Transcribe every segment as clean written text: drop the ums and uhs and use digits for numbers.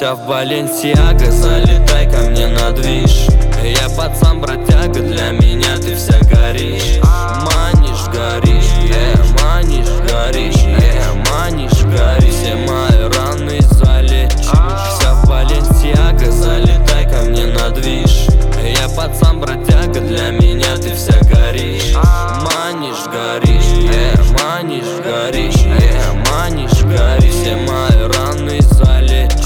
Вся в Баленсиаго, залетай ко мне на движ. Я пацан бродяга, для меня ты вся горишь. Манишь, горишь, манишь, горишь, манишь, горишь. Все мои раны залечишь. Вся в Баленсиаго, залетай ко мне на движ. Я пацан бродяга, для меня ты вся горишь. Манишь, горишь, манишь, горишь, манишь, горишь. Все мои раны залечишь.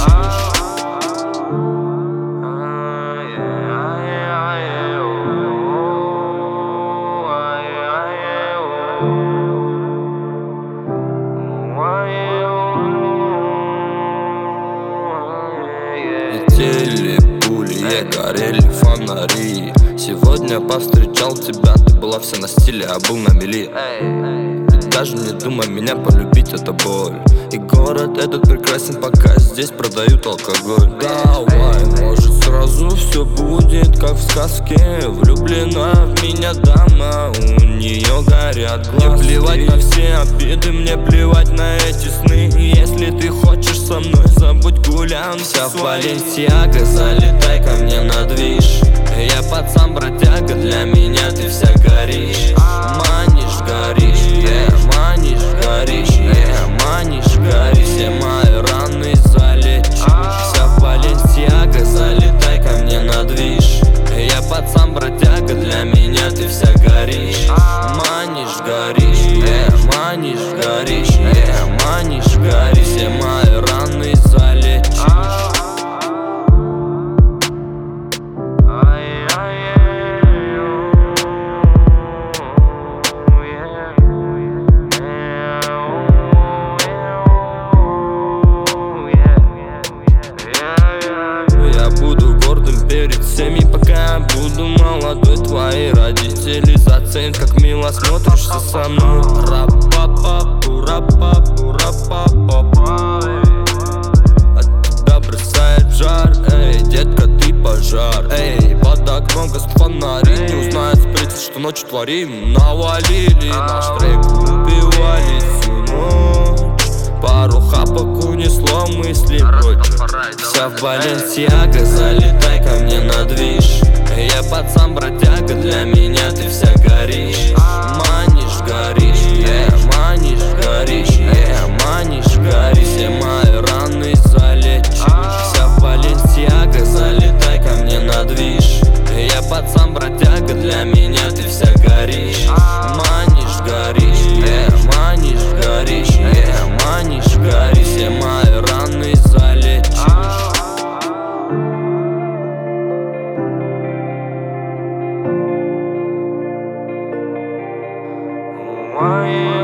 Летели пули, горели фонари. Сегодня повстречал тебя, ты была вся на стиле, а был на мели. Ты даже не думай меня полюбить, это боль. И город этот прекрасен, пока здесь продают алкоголь. Давай, может сразу все будет как в сказке. Влюблена в меня дама, у нее горят глазки. Мне плевать на все обиды, мне плевать на эти сны. Если ты хочешь со мной, забудь гулянки. Вся в Баленсиаго, залетай ко мне на движ. Я пацан бродяга, для меня ты вся горишь. Манишь, горишь, манишь, горишь, манишь, горишь. Все мои раны залечишь. Вся в Баленсиаго, залетай ко мне на движ. Я пацан бродяга, для меня ты вся горишь. Манишь, горишь, манишь, горишь, манишь, горишь. Все мои раны залечишь. Я буду гордым перед всеми, пока я буду молодой. Твои родители заценят, как мило смотришься со мной. Ра-па-па-пу, ра-па-пу, ра-па-па-па. От тебя бросает в жар, эй, детка, ты пожар. Эй, под окном гаснут фонари, не узнает спрятать, что ночью творим. Навалили наш трек, убивали всю ночь. Пару хапок унесло мысли прочь. Вся в Баленсиаго, залетай ко мне на движ. Я пацан бродяга, для меня ты вся горишь. Манишь, горишь, манишь, горишь, манишь, горишь. Все мои раны залечишь. Вся в Баленсиаго, залетай ко мне на движ. Я пацан бродяга, для меня ты вся горишь. Манишь, горишь, манишь, горишь, манишь, горишь. Все мои раны залечишь. Why?